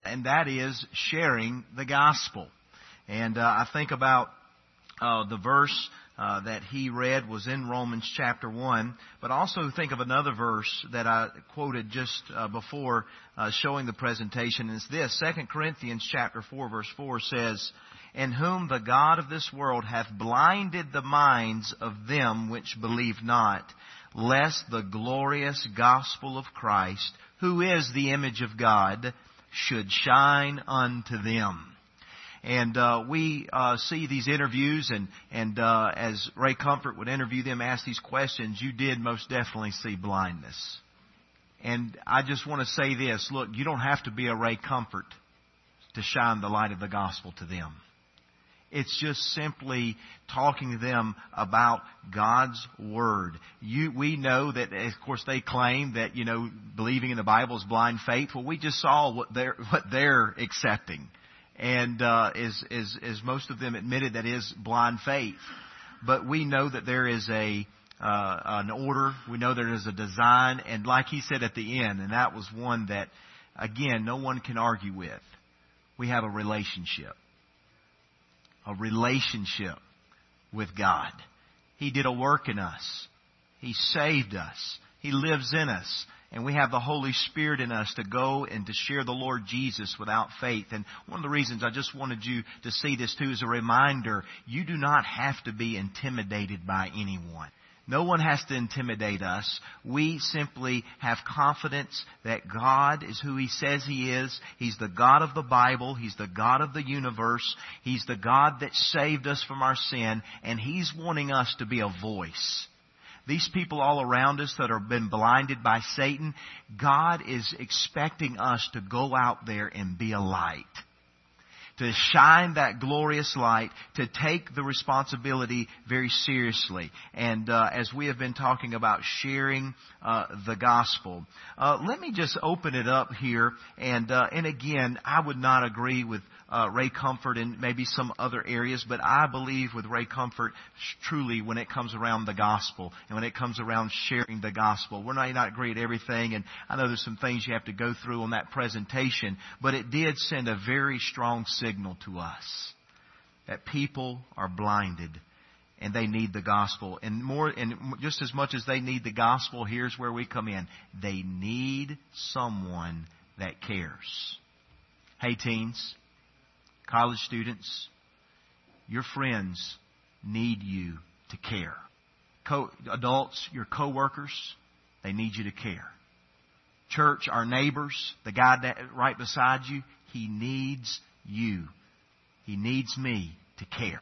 and that is sharing the gospel. And I think about the verse that he read was in Romans chapter 1, but also think of another verse that I quoted just before showing the presentation. It's this: 2 Corinthians chapter 4 verse 4 says, "In whom the God of this world hath blinded the minds of them which believe not, lest the glorious gospel of Christ, who is the image of God, should shine unto them." And we see these interviews, and as Ray Comfort would interview them, ask these questions, you did most definitely see blindness. And I just want to say this: look, you don't have to be a Ray Comfort to shine the light of the gospel to them. It's just simply talking to them about God's Word. We know that, of course, they claim that, believing in the Bible is blind faith. Well, we just saw what they're accepting. And as most of them admitted, that is blind faith. But we know that there is an order. We know there is a design. And like he said at the end, and that was one that, again, no one can argue with, we have a relationship. A relationship with God. He did a work in us. He saved us. He lives in us. And we have the Holy Spirit in us to go and to share the Lord Jesus without faith. And one of the reasons I just wanted you to see this too is a reminder, you do not have to be intimidated by anyone. No one has to intimidate us. We simply have confidence that God is who He says He is. He's the God of the Bible. He's the God of the universe. He's the God that saved us from our sin. And He's wanting us to be a voice. These people all around us that have been blinded by Satan, God is expecting us to go out there and be a light. To shine that glorious light, to take the responsibility very seriously. And as we have been talking about sharing the gospel, let me just open it up here. And again, I would not agree with Ray Comfort in maybe some other areas, but I believe with Ray Comfort truly when it comes around the gospel and when it comes around sharing the gospel. We're not agree at everything, and I know there's some things you have to go through on that presentation, but it did send a very strong signal to us that people are blinded and they need the gospel. And just as much as they need the gospel, here's where we come in. They need someone that cares. Hey teens, college students, your friends need you to care. Adults, your co-workers, they need you to care. Church, our neighbors, the guy right beside you, he needs you. He needs me to care.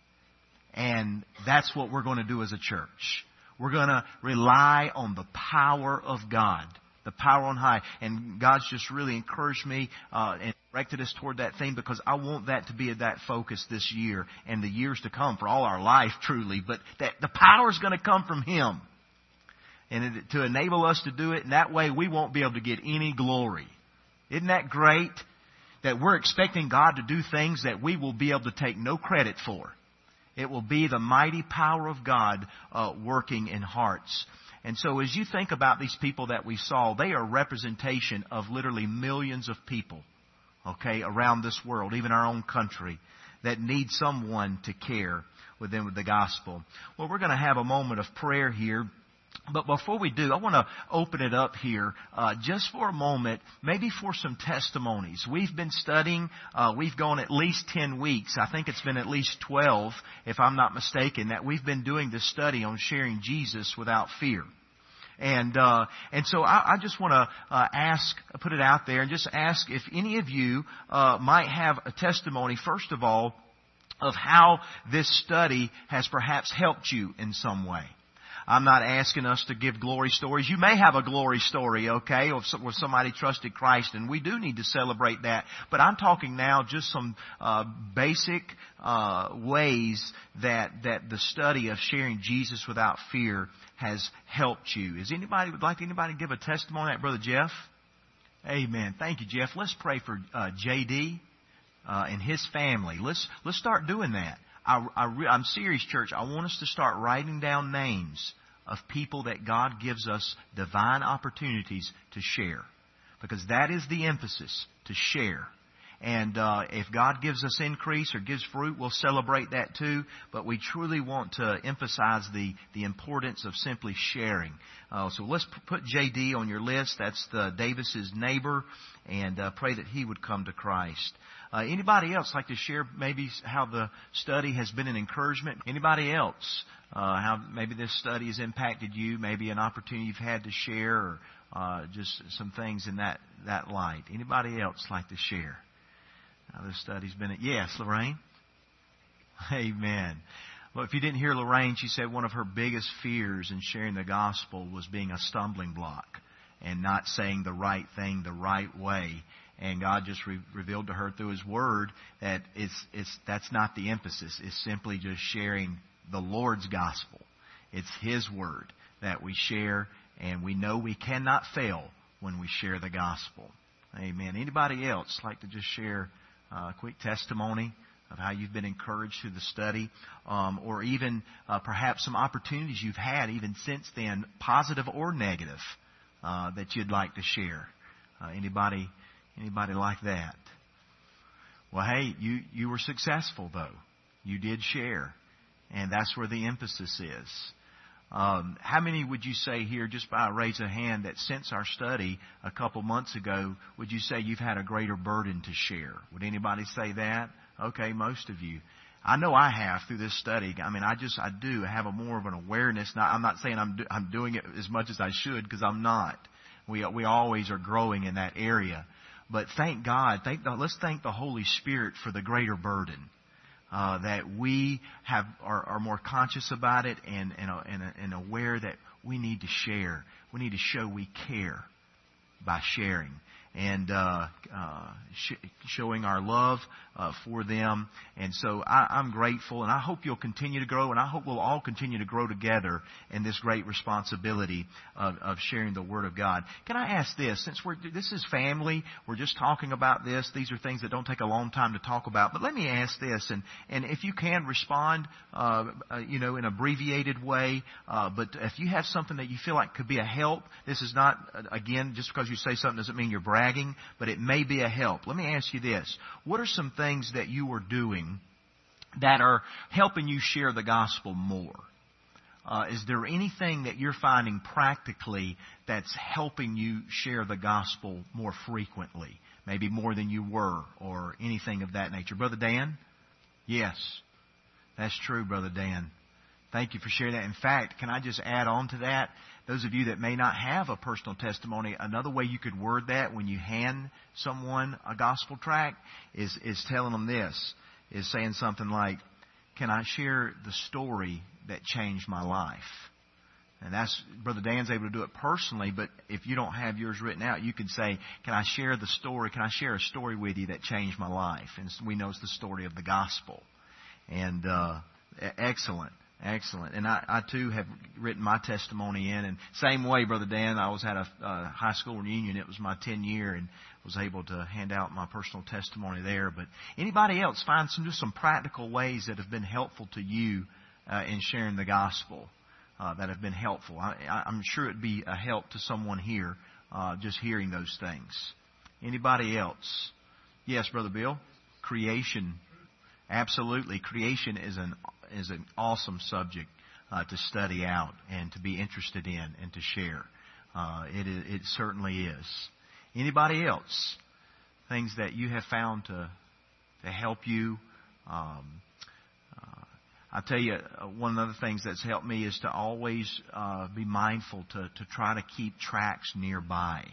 And that's what we're going to do as a church. We're going to rely on the power of God, the power on high. And God's just really encouraged me and directed us toward that thing, because I want that to be that focus this year and the years to come for all our life, truly. But that the power is going to come from Him. And to enable us to do it, and that way we won't be able to get any glory. Isn't that great? That we're expecting God to do things that we will be able to take no credit for. It will be the mighty power of God working in hearts. And so as you think about these people that we saw, they are a representation of literally millions of people, okay, around this world, even our own country, that need someone to care with them with the gospel. Well, we're going to have a moment of prayer here. But before we do, I want to open it up here just for a moment, maybe for some testimonies. We've been studying, we've gone at least 10 weeks. I think it's been at least 12, if I'm not mistaken, that we've been doing this study on sharing Jesus without fear. And so I just want to put it out there and just ask if any of you might have a testimony, first of all, of how this study has perhaps helped you in some way. I'm not asking us to give glory stories. You may have a glory story, okay, where somebody trusted Christ, and we do need to celebrate that. But I'm talking now just some basic ways that the study of sharing Jesus without fear has helped you. Would anybody give a testimony on that, Brother Jeff? Amen. Thank you, Jeff. Let's pray for J.D. And his family. Let's start doing that. I'm serious, church. I want us to start writing down names of people that God gives us divine opportunities to share. because that is the emphasis, to share. And if God gives us increase or gives fruit, we'll celebrate that too. But we truly want to emphasize the importance of simply sharing. So let's put J.D. on your list. That's the Davis's neighbor, and pray that he would come to Christ. Anybody else like to share maybe how the study has been an encouragement? Anybody else? How maybe this study has impacted you? Maybe an opportunity you've had to share, or just some things in that light. Anybody else like to share? This study's been... Yes, Lorraine? Amen. Well, if you didn't hear Lorraine, she said one of her biggest fears in sharing the gospel was being a stumbling block and not saying the right thing the right way. And God just revealed to her through His Word that that's not the emphasis. It's simply just sharing the Lord's gospel. It's His Word that we share, and we know we cannot fail when we share the gospel. Amen. Anybody else like to just share a quick testimony of how you've been encouraged through the study, or even perhaps some opportunities you've had even since then, positive or negative, that you'd like to share? Anybody like that? Well, hey, you were successful though. You did share, and that's where the emphasis is. How many would you say here, just by a raise of hand, that since our study a couple months ago, would you say you've had a greater burden to share? Would anybody say that? Okay, most of you. I know I have through this study. I mean, I do have a more of an awareness. Now, I'm not saying I'm doing it as much as I should, because I'm not. We always are growing in that area. But thank God, let's thank the Holy Spirit for the greater burden. That we are more conscious about it and aware that we need to share. We need to show we care by sharing and showing our love for them. And so I'm grateful, and I hope you'll continue to grow, and I hope we'll all continue to grow together in this great responsibility of sharing the Word of God. Can I ask this? Since this is family, we're just talking about this. These are things that don't take a long time to talk about. But let me ask this, and if you can respond, in an abbreviated way. But if you have something that you feel like could be a help, this is not, again, just because you say something doesn't mean you're bragging, but it may be a help. Let me ask you this. What are some things that you are doing that are helping you share the gospel more? Is there anything that you're finding practically that's helping you share the gospel more frequently? Maybe more than you were, or anything of that nature. Brother Dan? Yes. That's true, Brother Dan. Thank you for sharing that. In fact, can I just add on to that? Those of you that may not have a personal testimony, another way you could word that when you hand someone a gospel tract is telling them this, is saying something like, can I share the story that changed my life? And that's, Brother Dan's able to do it personally, but if you don't have yours written out, you could say, can I share the story? Can I share a story with you that changed my life? And we know it's the story of the gospel. And excellent. Excellent. And I too have written my testimony in. And same way, Brother Dan, I was at a high school reunion. It was my 10th year, and was able to hand out my personal testimony there. But anybody else find some practical ways that have been helpful to you in sharing the gospel, that have been helpful? I'm sure it'd be a help to someone here, just hearing those things. Anybody else? Yes, Brother Bill? Creation. Absolutely. Creation is an awesome subject to study out and to be interested in and to share. It certainly is. Anybody else? Things that you have found to help you? I tell you, one of the things that's helped me is to always be mindful to try to keep tracts nearby.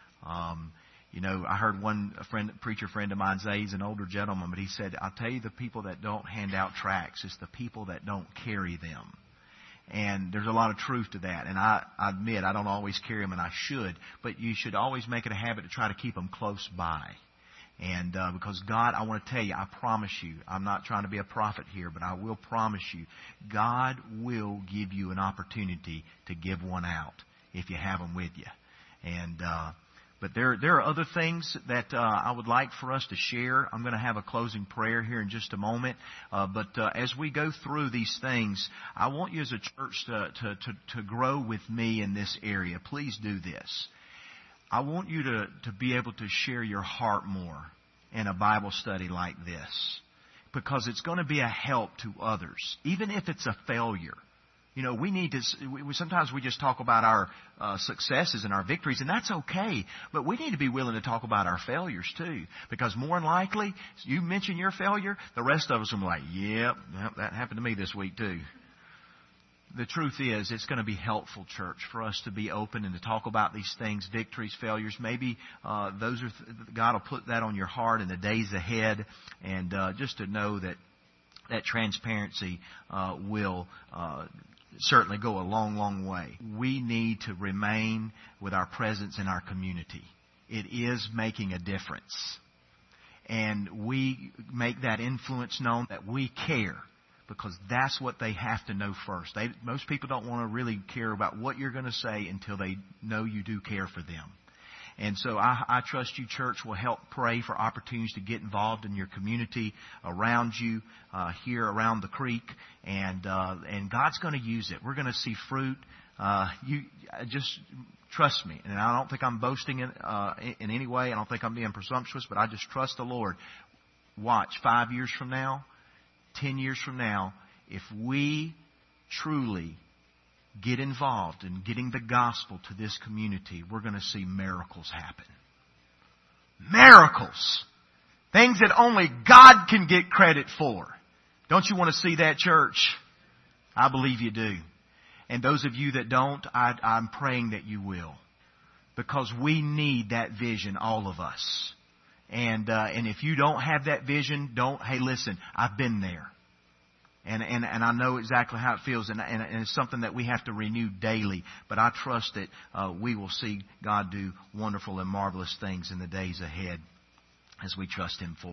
I heard preacher friend of mine say, he's an older gentleman, but he said, I'll tell you, the people that don't hand out tracts, it's the people that don't carry them. And there's a lot of truth to that. And I admit, I don't always carry them, and I should. But you should always make it a habit to try to keep them close by. And because God, I want to tell you, I promise you, I'm not trying to be a prophet here, but I will promise you, God will give you an opportunity to give one out if you have them with you. And but there are other things that I would like for us to share. I'm going to have a closing prayer here in just a moment. But as we go through these things, I want you as a church to grow with me in this area. Please do this. I want you to be able to share your heart more in a Bible study like this, because it's going to be a help to others, even if it's a failure. You know, we need to. Sometimes we just talk about our successes and our victories, and that's okay. But we need to be willing to talk about our failures too, because more than likely, you mention your failure, the rest of us will be like, "Yep, that happened to me this week too." The truth is, it's going to be helpful, church, for us to be open and to talk about these things, victories, failures. Maybe those are God will put that on your heart in the days ahead, and just to know that transparency will certainly go a long, long way. We need to remain with our presence in our community. It is making a difference, and we make that influence known that we care. Because that's what they have to know first. Most people don't want to really care about what you're going to say until they know you do care for them. And so I trust you, church, will help pray for opportunities to get involved in your community around you, here around the creek. And God's going to use it. We're going to see fruit. You just trust me. And I don't think I'm boasting in any way. I don't think I'm being presumptuous, but I just trust the Lord. Watch, 5 years from now, 10 years from now, if we truly get involved in getting the gospel to this community, we're going to see miracles happen. Miracles! Things that only God can get credit for. Don't you want to see that, church? I believe you do. And those of you that don't, I'm praying that you will. Because we need that vision, all of us. And if you don't have that vision, hey, listen, I've been there. And I know exactly how it feels, and it's something that we have to renew daily. But I trust that we will see God do wonderful and marvelous things in the days ahead as we trust Him for.